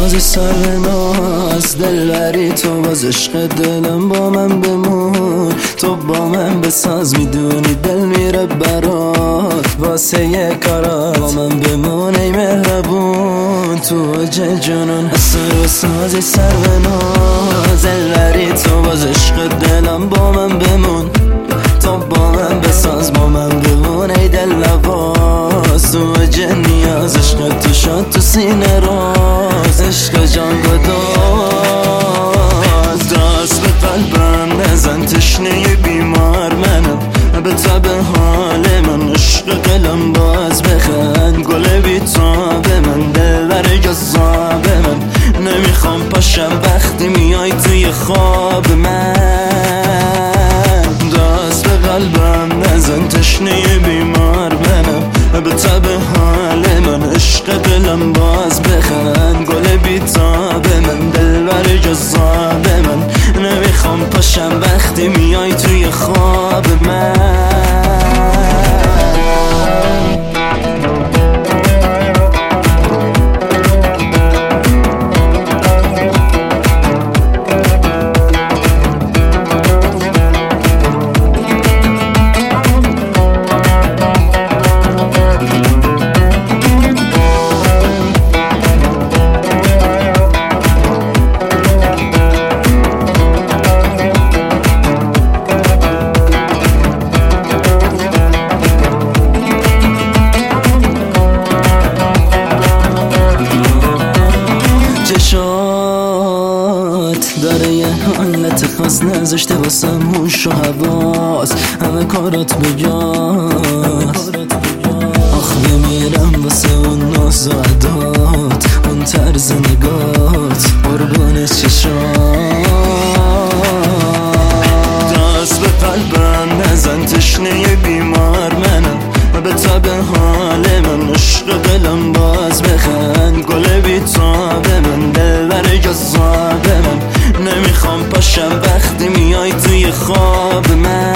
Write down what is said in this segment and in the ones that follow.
ساز سر ناز دلبری تو باز عشق دلم با من بمون تو با من بساز میدونی دل میره برات واسه یه کارات با من بمون ای مهربون تو جل جنون اصر و سازی سر ناز دلبری تو باز عشق دلم با من بمون تو با من بساز با من بمون ای دل نواز تو جل نیاز عشق تو شد تو سینه راز عشق جان گداز دست به قلبم نزن تشنه بیمار منم به تب حال من عشق قلم باز بخند گل بیتاب من دلبر جذاب من نمیخوام پاشم وقتی میای توی خواب من دست به قلبم نزن تشنه بیمار منم به تب حال من عشق دلم باز بخند گل بیتاب من دلبر جذاب من نمیخوام پاشم وقتی میای توی خواب من داره یه حالت خاص نذاشته واسم هوش و حواس همه کارات بجاست آخ بمیرم واسه اون ناز و عدات اون طرز نگات قربون چشات دست به قلبم نزن تشنه بیمار منم به تب حال من عشق دلم باز بخند گل بیتاب من دلبر جذاب من نمیخوام پاشم وقتی میای توی خواب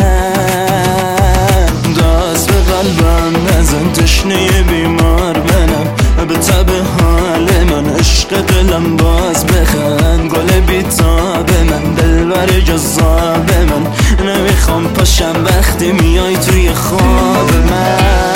من دست به قلبم نزن تشنه بیمار منم به تب حال من عشق دلم باز بخند گل بیتاب من دلبر جذاب من نمیخوام پاشم وقتی میای توی خواب من